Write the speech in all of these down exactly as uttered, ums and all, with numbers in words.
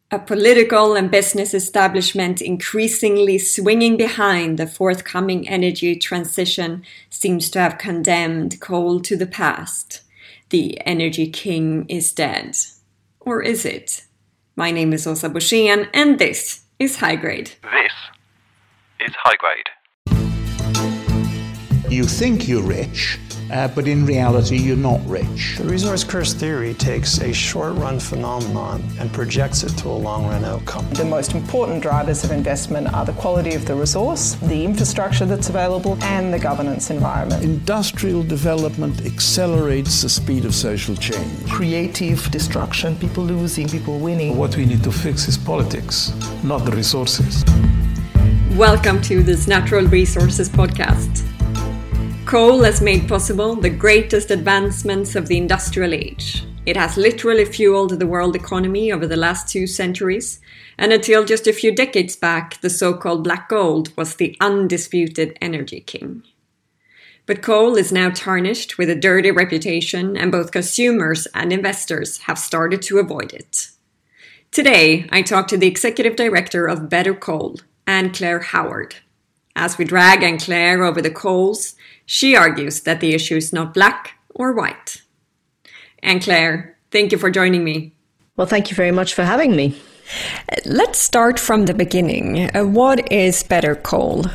A political and business establishment increasingly swinging behind the forthcoming energy transition seems to have condemned coal to the past. The energy king is dead. Or is it? My name is Åsa Borssén, and this is High Grade. This is High Grade. You think you're rich, uh, but in reality you're not rich. The resource curse theory takes a short-run phenomenon and projects it to a long-run outcome. The most important drivers of investment are the quality of the resource, the infrastructure that's available, and the governance environment. Industrial development accelerates the speed of social change. Creative destruction, people losing, people winning. What we need to fix is politics, not the resources. Welcome to this Natural Resources podcast. Coal has made possible the greatest advancements of the industrial age. It has literally fueled the world economy over the last two centuries, and until just a few decades back, the so-called black gold was the undisputed energy king. But coal is now tarnished with a dirty reputation, and both consumers and investors have started to avoid it. Today, I talk to the executive director of Better Coal, Anne-Claire Howard. As we drag Anne-Claire over the coals, she argues that the issue is not black or white. Anne-Claire, thank you for joining me. Well, thank you very much for having me. Let's start from the beginning. Uh, what is Better Coal?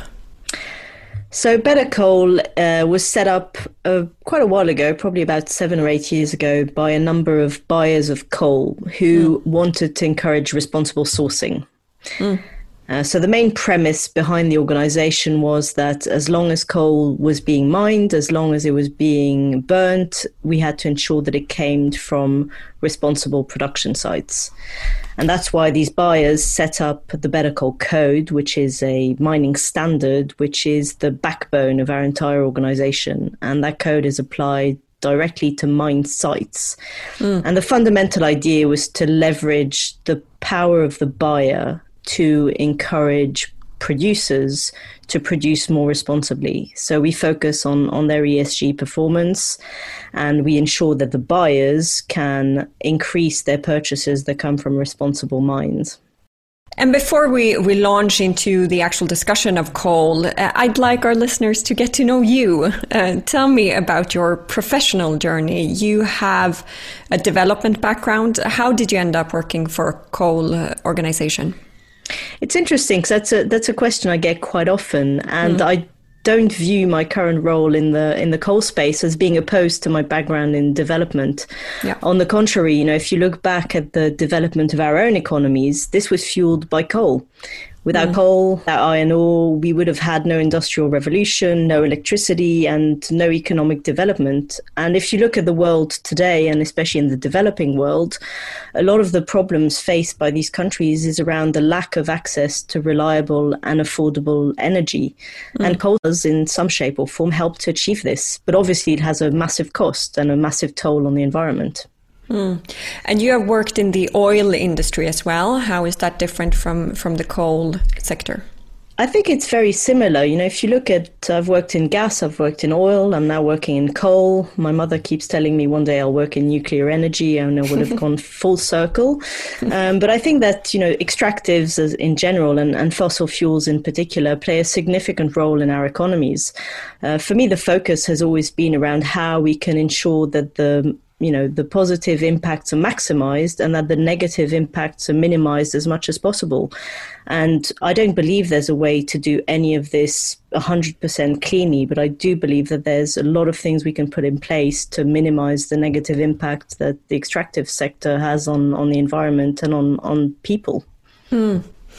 So Better Coal uh, was set up uh, quite a while ago, probably about seven or eight years ago, by a number of buyers of coal who mm. wanted to encourage responsible sourcing. Mm. Uh, so the main premise behind the organization was that as long as coal was being mined, as long as it was being burnt, we had to ensure that it came from responsible production sites. And that's why these buyers set up the Better Coal Code, which is a mining standard, which is the backbone of our entire organization. And that code is applied directly to mine sites. Mm. And the fundamental idea was to leverage the power of the buyer to encourage producers to produce more responsibly. So we focus on, on their E S G performance, and we ensure that the buyers can increase their purchases that come from responsible mines. And before we, we launch into the actual discussion of coal, uh, I'd like our listeners to get to know you. Uh, tell me about your professional journey. You have a development background. How did you end up working for a coal uh, organization? It's interesting because that's a that's a question I get quite often, and mm. I don't view my current role in the in the coal space as being opposed to my background in development. Yeah. On the contrary, you know, if you look back at the development of our own economies, this was fueled by coal. Without mm. coal, without iron ore, we would have had no industrial revolution, no electricity, and no economic development. And if you look at the world today, and especially in the developing world, a lot of the problems faced by these countries is around the lack of access to reliable and affordable energy. Mm. And coal does, in some shape or form, help to achieve this. But obviously, it has a massive cost and a massive toll on the environment. Mm. And you have worked in the oil industry as well. How is that different from, from the coal sector? I think it's very similar. You know, if you look at, I've worked in gas, I've worked in oil, I'm now working in coal. My mother keeps telling me one day I'll work in nuclear energy and I would have gone full circle. Um, but I think that, you know, extractives as in general and, and fossil fuels in particular play a significant role in our economies. Uh, for me, the focus has always been around how we can ensure that the you know, the positive impacts are maximized and that the negative impacts are minimized as much as possible. And I don't believe there's a way to do any of this one hundred percent cleanly, but I do believe that there's a lot of things we can put in place to minimize the negative impact that the extractive sector has on, on the environment and on, on people. Hmm.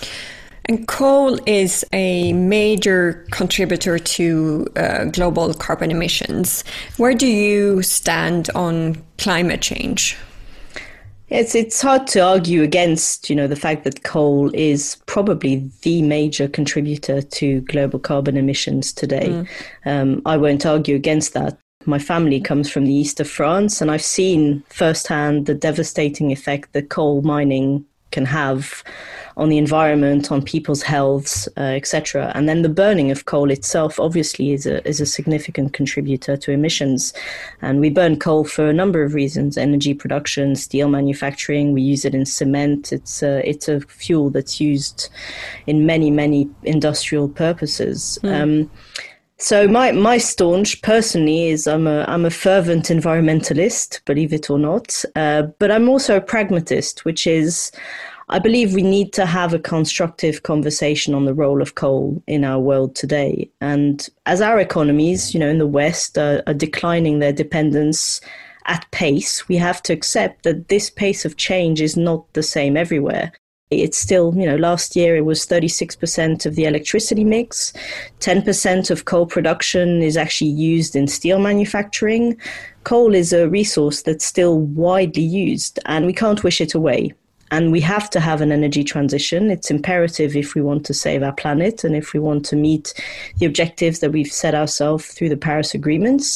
And coal is a major contributor to uh, global carbon emissions. Where do you stand on climate change? It's it's hard to argue against, you know, the fact that coal is probably the major contributor to global carbon emissions today. Mm. Um, I won't argue against that. My family comes from the east of France, and I've seen firsthand the devastating effect that coal mining can have on the environment, on people's healths, uh, et cetera. And then the burning of coal itself obviously is a is a significant contributor to emissions. And we burn coal for a number of reasons: energy production, steel manufacturing. We use it in cement. It's a, it's a fuel that's used in many, many industrial purposes. Mm. Um, So my, my staunch personally is I'm a I'm a fervent environmentalist, believe it or not, uh, but I'm also a pragmatist, which is I believe we need to have a constructive conversation on the role of coal in our world today. And as our economies, you know, in the West are, are declining their dependence at pace, we have to accept that this pace of change is not the same everywhere. It's still, you know, last year it was thirty-six percent of the electricity mix. ten percent of coal production is actually used in steel manufacturing. Coal is a resource that's still widely used, and we can't wish it away. And we have to have an energy transition. It's imperative if we want to save our planet and if we want to meet the objectives that we've set ourselves through the Paris agreements.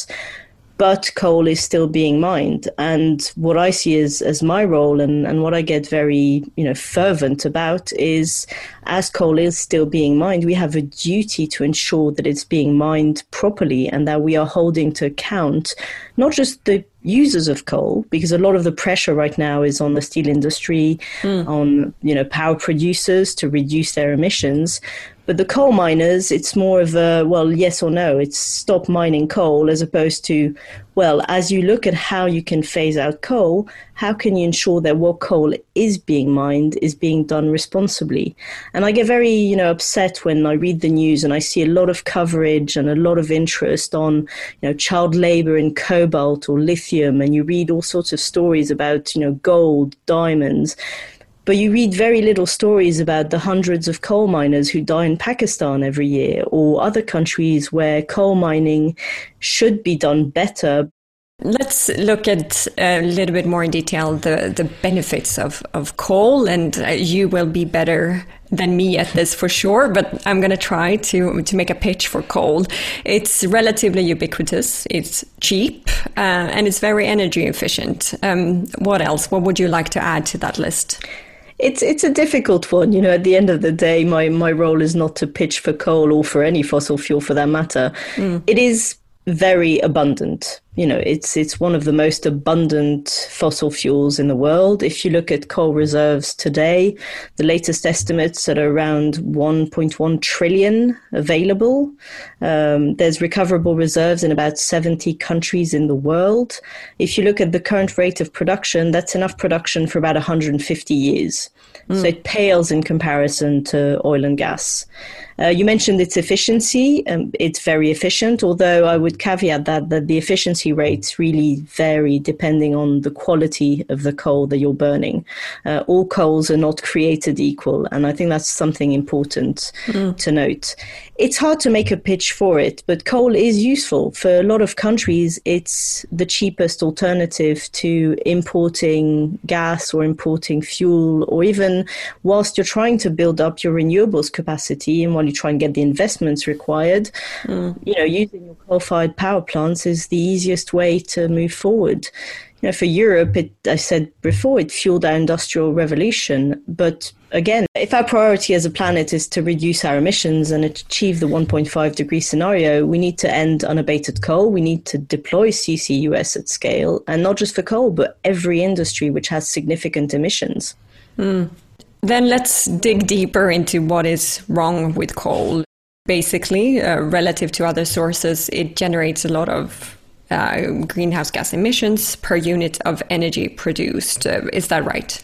But coal is still being mined. And what I see as, as my role and, and what I get very, you know, fervent about is, as coal is still being mined, we have a duty to ensure that it's being mined properly and that we are holding to account not just the users of coal, because a lot of the pressure right now is on the steel industry, mm. on, you know, power producers to reduce their emissions. But the coal miners, it's more of a, well, yes or no. It's stop mining coal, as opposed to, well, as you look at how you can phase out coal, how can you ensure that what coal is being mined is being done responsibly? And I get very, you know, upset when I read the news and I see a lot of coverage and a lot of interest on, you know, child labor in cobalt or lithium, and you read all sorts of stories about, you know, gold, diamonds. But you read very little stories about the hundreds of coal miners who die in Pakistan every year, or other countries where coal mining should be done better. Let's look at a little bit more in detail the, the benefits of, of coal, and uh, you will be better than me at this for sure, but I'm going to try to to make a pitch for coal. It's relatively ubiquitous, it's cheap, uh, and it's very energy efficient. Um, what else? What would you like to add to that list? It's it's a difficult one. You know, at the end of the day, my, my role is not to pitch for coal or for any fossil fuel for that matter. Mm. It is very abundant. You know, it's it's one of the most abundant fossil fuels in the world. If you look at coal reserves today, the latest estimates are around one point one trillion available. Um, there's recoverable reserves in about seventy countries in the world. If you look at the current rate of production, that's enough production for about one hundred fifty years. Mm. So it pales in comparison to oil and gas. Uh, you mentioned its efficiency. Um, it's very efficient, although I would caveat that, that the efficiency rates really vary depending on the quality of the coal that you're burning. Uh, all coals are not created equal, and I think that's something important mm. to note. It's hard to make a pitch for it, but coal is useful. For a lot of countries, it's the cheapest alternative to importing gas or importing fuel, or even whilst you're trying to build up your renewables capacity and while you try and get the investments required, mm. you know, using your coal-fired power plants is the easiest way to move forward. You know, for Europe, it, I said before, it fueled our industrial revolution. But again, if our priority as a planet is to reduce our emissions and achieve the one point five degree scenario, we need to end unabated coal. We need to deploy C C U S at scale, and not just for coal, but every industry which has significant emissions. Mm. Then let's dig deeper into what is wrong with coal. Basically, uh, relative to other sources, it generates a lot of Uh, greenhouse gas emissions per unit of energy produced. Uh, is that right?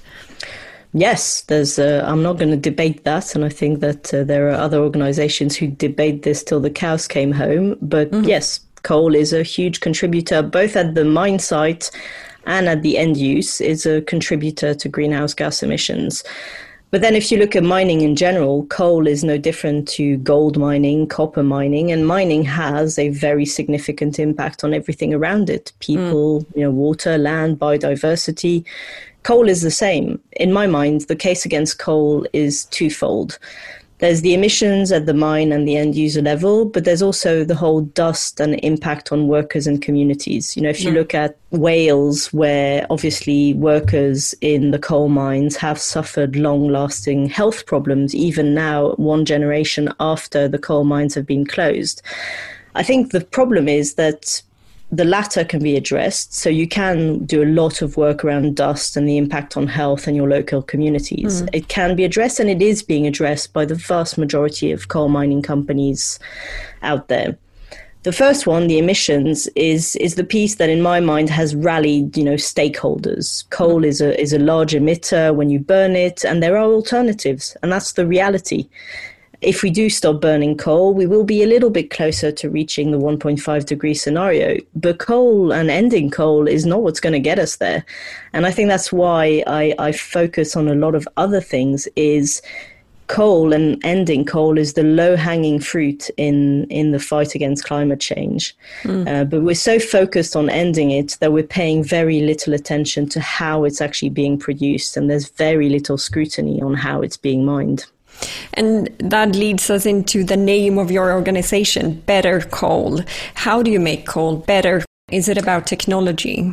Yes, there's. Uh, I'm not going to debate that, and I think that uh, there are other organizations who debate this till the cows came home. But mm-hmm. yes, coal is a huge contributor, both at the mine site and at the end use, is a contributor to greenhouse gas emissions. But then if you look at mining in general, coal is no different to gold mining, copper mining, and mining has a very significant impact on everything around it. People, mm. you know, water, land, biodiversity. Coal is the same. In my mind, the case against coal is twofold. There's the emissions at the mine and the end user level, but there's also the whole dust and impact on workers and communities. You know, if you mm. look at Wales, where obviously workers in the coal mines have suffered long-lasting health problems, even now, one generation after the coal mines have been closed. I think the problem is that the latter can be addressed. So you can do a lot of work around dust and the impact on health and your local communities. Mm. It can be addressed, and it is being addressed by the vast majority of coal mining companies out there. The first one, the emissions, is is the piece that in my mind has rallied, you know, stakeholders. Coal mm. is a is a large emitter when you burn it, and there are alternatives, and that's the reality. If we do stop burning coal, we will be a little bit closer to reaching the one point five degree scenario. But coal and ending coal is not what's going to get us there. And I think that's why I, I focus on a lot of other things, is coal and ending coal is the low-hanging fruit in, in the fight against climate change. Mm. Uh, but we're so focused on ending it that we're paying very little attention to how it's actually being produced. And there's very little scrutiny on how it's being mined. And that leads us into the name of your organization, Better Coal. How do you make coal better? Is it about technology?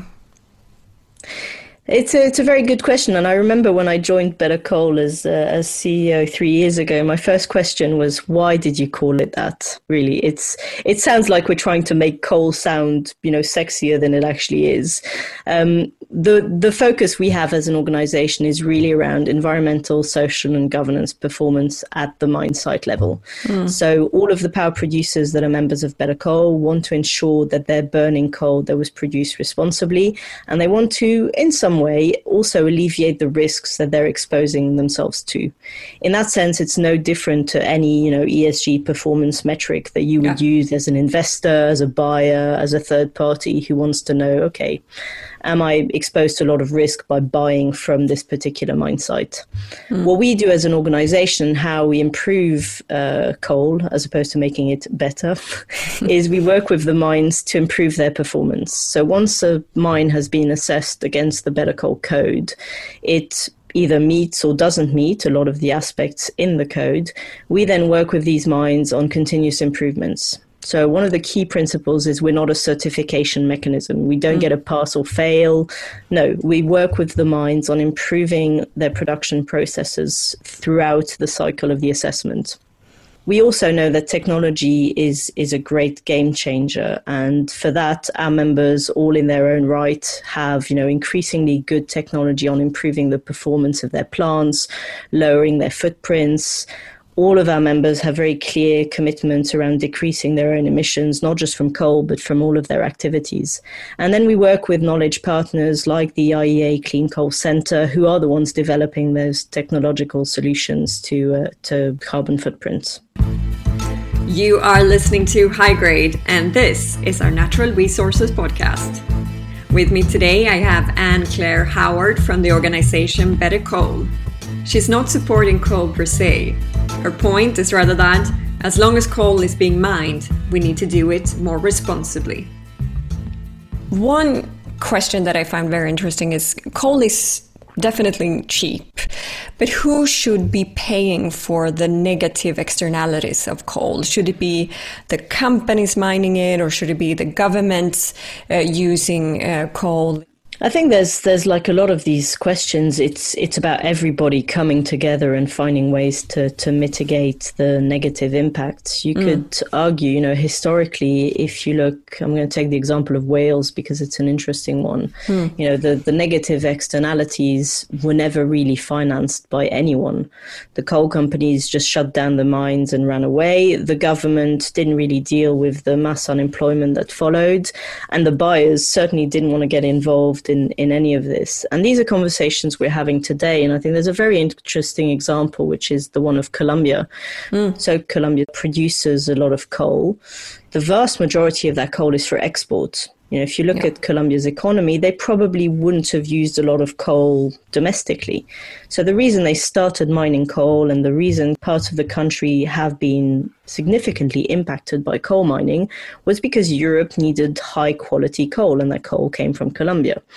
It's a, it's a very good question. And I remember when I joined Better Coal as, uh, as C E O three years ago, my first question was, why did you call it that? Really, it's it sounds like we're trying to make coal sound, you know, sexier than it actually is. Um, the the focus we have as an organization is really around environmental, social and governance performance at the mine site level. Mm. So all of the power producers that are members of Better Coal want to ensure that they're burning coal that was produced responsibly, and they want to, in some way, also alleviate the risks that they're exposing themselves to. In that sense, it's no different to any, you know, E S G performance metric that you would yeah. use as an investor, as a buyer, as a third party who wants to know, okay, am I exposed to a lot of risk by buying from this particular mine site? Mm. What we do as an organization, how we improve uh, coal as opposed to making it better, is we work with the mines to improve their performance. So once a mine has been assessed against the Better Coal Code, it either meets or doesn't meet a lot of the aspects in the code. We then work with these mines on continuous improvements. So one of the key principles is we're not a certification mechanism. We don't mm. get a pass or fail. No, we work with the mines on improving their production processes throughout the cycle of the assessment. We also know that technology is, is a great game changer. And for that, our members, all in their own right, have, you know, increasingly good technology on improving the performance of their plants, lowering their footprints. All of our members have very clear commitments around decreasing their own emissions, not just from coal, but from all of their activities. And then we work with knowledge partners like the I E A Clean Coal Centre, who are the ones developing those technological solutions to, uh, to carbon footprints. You are listening to High Grade, and this is our Natural Resources podcast. With me today, I have Anne-Claire Howard from the organization Better Coal. She's not supporting coal per se. Her point is rather that, as long as coal is being mined, we need to do it more responsibly. One question that I find very interesting is coal is definitely cheap, but who should be paying for the negative externalities of coal? Should it be the companies mining it, or should it be the governments uh, using uh, coal? I think there's there's like a lot of these questions. It's it's about everybody coming together and finding ways to, to mitigate the negative impacts. You mm. could argue, you know, historically, if you look, I'm going to take the example of Wales because it's an interesting one. Mm. You know, the, the negative externalities were never really financed by anyone. The coal companies just shut down the mines and ran away. The government didn't really deal with the mass unemployment that followed. And the buyers certainly didn't want to get involved In, in any of this. And these are conversations we're having today. And I think there's a very interesting example, which is the one of Colombia. Mm. So Colombia produces a lot of coal. The vast majority of that coal is for export. You know, if you look yeah. at Colombia's economy, they probably wouldn't have used a lot of coal domestically. So the reason they started mining coal, and the reason parts of the country have been significantly impacted by coal mining, was because Europe needed high quality coal, and that coal came from Colombia.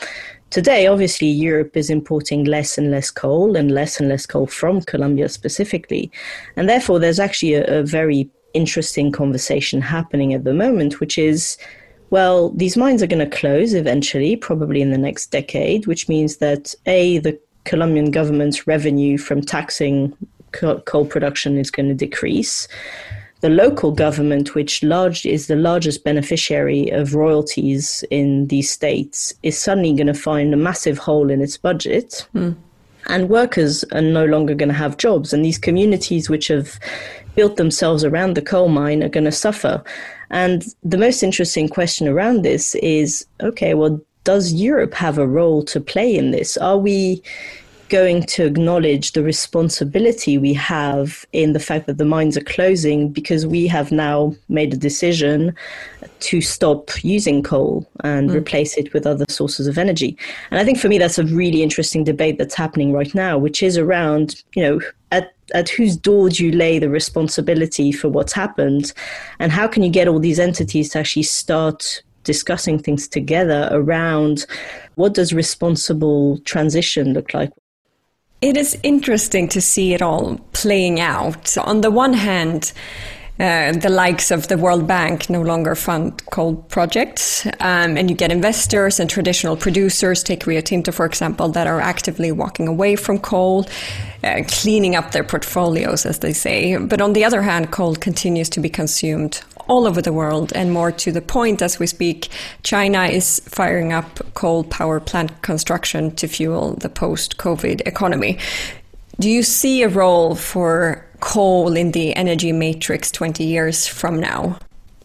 Today, obviously, Europe is importing less and less coal and less and less coal from Colombia specifically. And therefore, there's actually a, a very interesting conversation happening at the moment, which is, well, these mines are going to close eventually, probably in the next decade, which means that, A, the Colombian government's revenue from taxing co- coal production is going to decrease. The local government, which large is the largest beneficiary of royalties in these states, is suddenly going to find a massive hole in its budget. Mm. And workers are no longer going to have jobs. And these communities which have built themselves around the coal mine are going to suffer. And the most interesting question around this is, okay, well, does Europe have a role to play in this? Are we going to acknowledge the responsibility we have in the fact that the mines are closing because we have now made a decision to stop using coal and mm. replace it with other sources of energy? And I think for me, that's a really interesting debate that's happening right now, which is around, you know, at, at whose door do you lay the responsibility for what's happened? And how can you get all these entities to actually start discussing things together around what does responsible transition look like? It is interesting to see it all playing out. On the one hand, uh, the likes of the World Bank no longer fund coal projects, um, and you get investors and traditional producers, take Rio Tinto, for example, that are actively walking away from coal, uh, cleaning up their portfolios, as they say. But on the other hand, coal continues to be consumed all over the world, and more to the point, as we speak, China is firing up coal power plant construction to fuel the post-COVID economy. Do you see a role for coal in the energy matrix twenty years from now?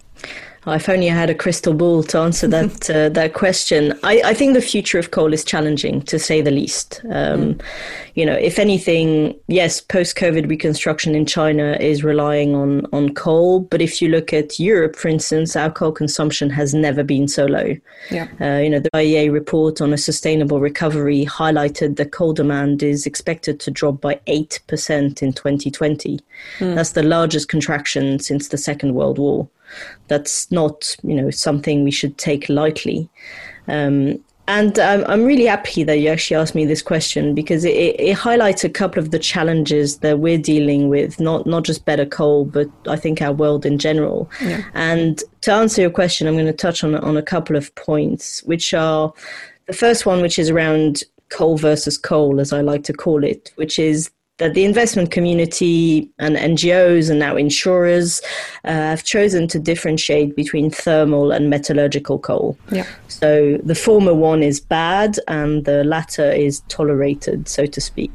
If only I had a crystal ball to answer that uh, that question. I, I think the future of coal is challenging, to say the least. Um, mm. You know, if anything, yes, post-COVID reconstruction in China is relying on, on coal. But if you look at Europe, for instance, our coal consumption has never been so low. Yeah. Uh, you know, the I E A report on a sustainable recovery highlighted that coal demand is expected to drop by eight percent in twenty twenty. Mm. That's the largest contraction since the Second World War. That's not, you know, something we should take lightly. Um, and um, I'm really happy that you actually asked me this question, because it, it highlights a couple of the challenges that we're dealing with, not not just Better Coal, but I think our world in general. Yeah. And to answer your question, I'm going to touch on, on a couple of points, which are the first one, which is around coal versus coal, as I like to call it, which is that the investment community and N G Os and now insurers uh, have chosen to differentiate between thermal and metallurgical coal. Yeah. So the former one is bad and the latter is tolerated, so to speak.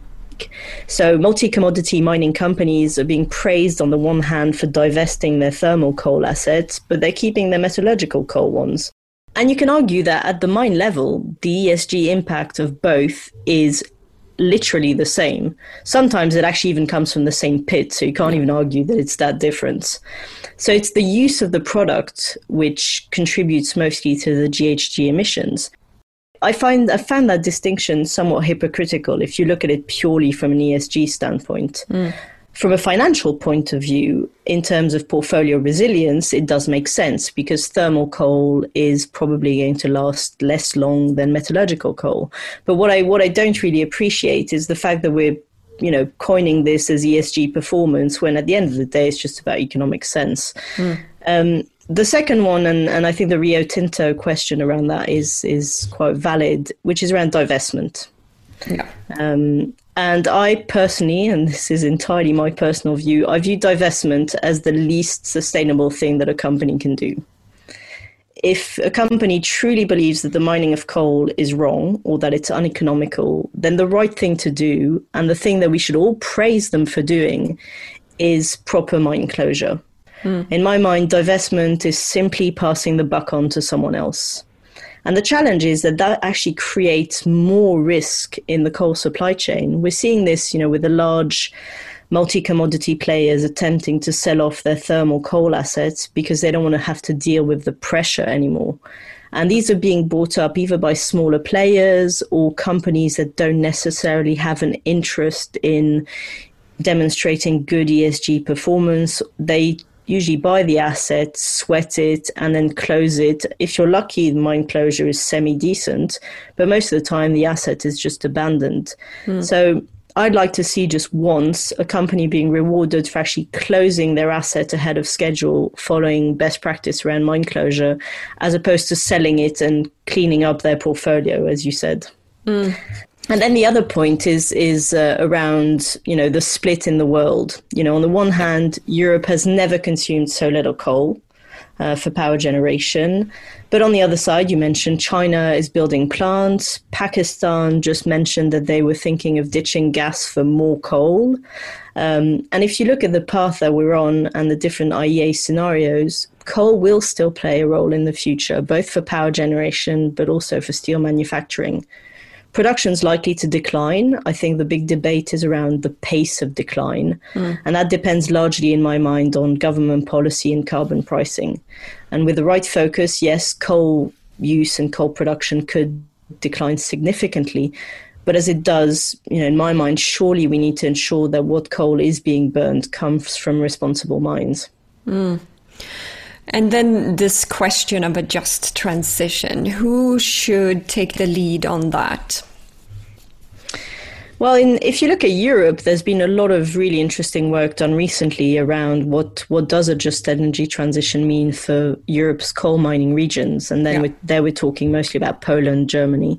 So multi-commodity mining companies are being praised on the one hand for divesting their thermal coal assets, but they're keeping their metallurgical coal ones. And you can argue that at the mine level, the E S G impact of both is literally the same. Sometimes it actually even comes from the same pit, so you can't even argue that it's that different. So it's the use of the product which contributes mostly to the G H G emissions. I find I found that distinction somewhat hypocritical if you look at it purely from an E S G standpoint. Mm. From a financial point of view, in terms of portfolio resilience, it does make sense because thermal coal is probably going to last less long than metallurgical coal. But what I what I don't really appreciate is the fact that we're, you know, coining this as E S G performance when at the end of the day, it's just about economic sense. Mm. Um, the second one, and, and I think the Rio Tinto question around that is is quite valid, which is around divestment. Yeah. Um, And I personally, and this is entirely my personal view, I view divestment as the least sustainable thing that a company can do. If a company truly believes that the mining of coal is wrong or that it's uneconomical, then the right thing to do, and the thing that we should all praise them for doing, is proper mine closure. Mm. In my mind, divestment is simply passing the buck on to someone else. And the challenge is that that actually creates more risk in the coal supply chain. We're seeing this, you know, with the large multi-commodity players attempting to sell off their thermal coal assets because they don't want to have to deal with the pressure anymore. And these are being bought up either by smaller players or companies that don't necessarily have an interest in demonstrating good E S G performance. They usually buy the asset, sweat it, and then close it. If you're lucky, the mine closure is semi-decent, but most of the time the asset is just abandoned. Mm. So I'd like to see just once a company being rewarded for actually closing their asset ahead of schedule, following best practice around mine closure, as opposed to selling it and cleaning up their portfolio, as you said. Mm. And then the other point is is uh, around, you know, the split in the world. You know, on the one hand, Europe has never consumed so little coal uh, for power generation. But on the other side, you mentioned China is building plants. Pakistan just mentioned that they were thinking of ditching gas for more coal. Um, and if you look at the path that we're on and the different I E A scenarios, coal will still play a role in the future, both for power generation, but also for steel manufacturing. Production's likely to decline. I think the big debate is around the pace of decline. Mm. And that depends largely, in my mind, on government policy and carbon pricing. And with the right focus, yes, coal use and coal production could decline significantly. But as it does, you know, in my mind, surely we need to ensure that what coal is being burned comes from responsible mines. Mm. And then this question of a just transition, who should take the lead on that? Well, in, if you look at Europe, there's been a lot of really interesting work done recently around what, what does a just energy transition mean for Europe's coal mining regions. And then yeah. we're, there we're talking mostly about Poland, Germany.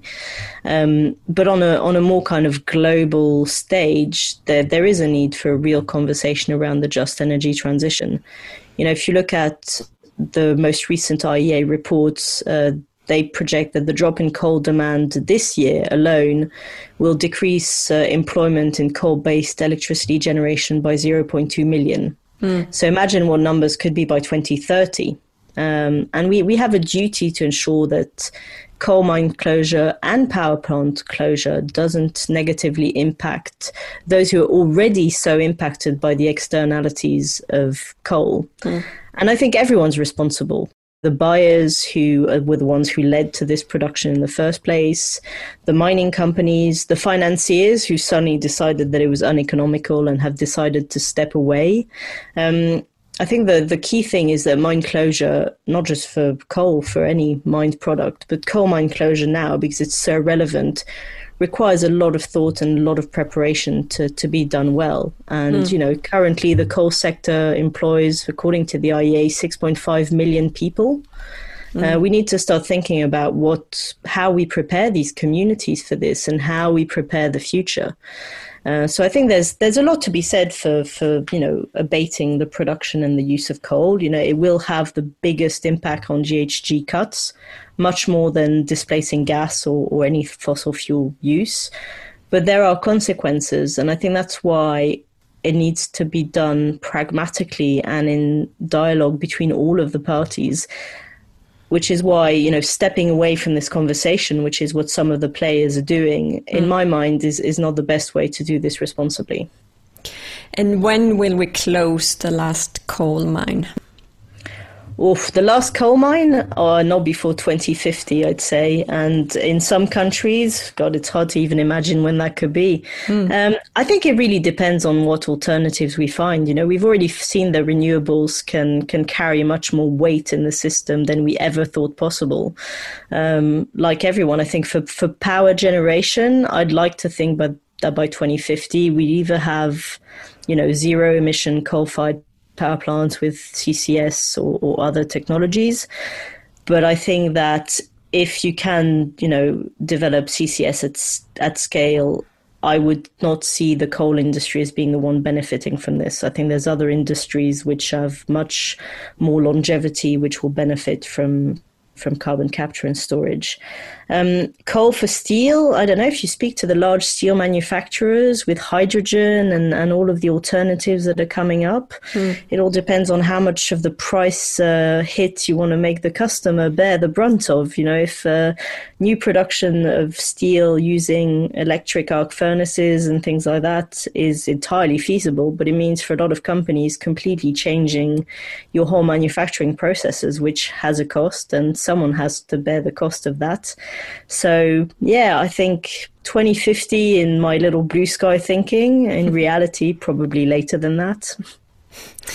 Um, but on a on a more kind of global stage, there there is a need for a real conversation around the just energy transition. You know, if you look at the most recent I E A reports, uh, they project that the drop in coal demand this year alone will decrease uh, employment in coal-based electricity generation by zero point two million. Mm. So imagine what numbers could be by twenty thirty. Um, and we, we have a duty to ensure that coal mine closure and power plant closure doesn't negatively impact those who are already so impacted by the externalities of coal. Mm. And I think everyone's responsible. The buyers who were the ones who led to this production in the first place, the mining companies, the financiers who suddenly decided that it was uneconomical and have decided to step away. Um, I think the, the key thing is that mine closure, not just for coal, for any mined product, but coal mine closure now, because it's so relevant, requires a lot of thought and a lot of preparation to, to be done well. And, mm. you know, currently the coal sector employs, according to the I E A, six point five million people. Mm. Uh, we need to start thinking about what, how we prepare these communities for this and how we prepare the future. Uh, so I think there's there's a lot to be said for, for, you know, abating the production and the use of coal. You know, it will have the biggest impact on G H G cuts, much more than displacing gas or, or any fossil fuel use. But there are consequences, and I think that's why it needs to be done pragmatically and in dialogue between all of the parties. Which is why, you know, stepping away from this conversation, which is what some of the players are doing, mm. in my mind, is, is not the best way to do this responsibly. And when will we close the last coal mine? Oof, the last coal mine? Oh, not before twenty fifty, I'd say. And in some countries, God, it's hard to even imagine when that could be. Mm. Um, I think it really depends on what alternatives we find. You know, we've already seen that renewables can can carry much more weight in the system than we ever thought possible. Um, like everyone, I think for, for power generation, I'd like to think by, that by twenty fifty, we either have, you know, zero emission coal-fired power plants with C C S or, or other technologies. But I think that if you can, you know, develop C C S at, at scale, I would not see the coal industry as being the one benefiting from this. I think there's other industries which have much more longevity, which will benefit from from carbon capture and storage. Um, coal for steel, I don't know if you speak to the large steel manufacturers with hydrogen and, and all of the alternatives that are coming up. Mm. It all depends on how much of the price uh, hit you want to make the customer bear the brunt of. You know, if uh, new production of steel using electric arc furnaces and things like that is entirely feasible, but it means for a lot of companies completely changing your whole manufacturing processes, which has a cost, and someone has to bear the cost of that. So, yeah, I think twenty fifty in my little blue sky thinking. In reality, probably later than that.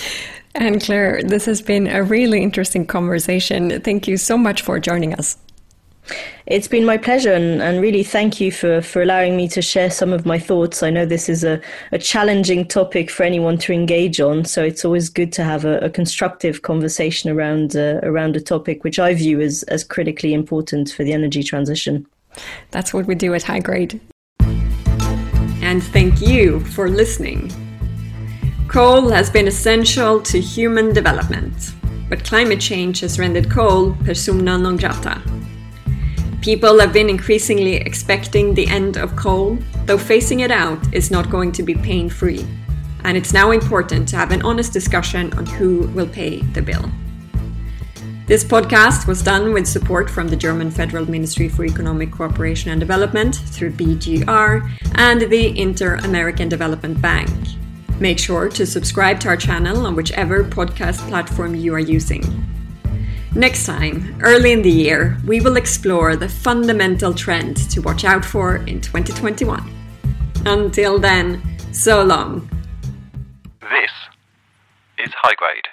And Claire, this has been a really interesting conversation. Thank you so much for joining us. It's been my pleasure, and, and really thank you for, for allowing me to share some of my thoughts. I know this is a, a challenging topic for anyone to engage on, so it's always good to have a, a constructive conversation around uh, around a topic which I view as, as critically important for the energy transition. That's what we do at High Grade. And thank you for listening. Coal has been essential to human development, but climate change has rendered coal persona non grata. People have been increasingly expecting the end of coal, though facing it out is not going to be pain-free. And it's now important to have an honest discussion on who will pay the bill. This podcast was done with support from the German Federal Ministry for Economic Cooperation and Development through B G R and the Inter-American Development Bank. Make sure to subscribe to our channel on whichever podcast platform you are using. Next time, early in the year, we will explore the fundamental trend to watch out for in twenty twenty-one. Until then, so long. This is High Grade.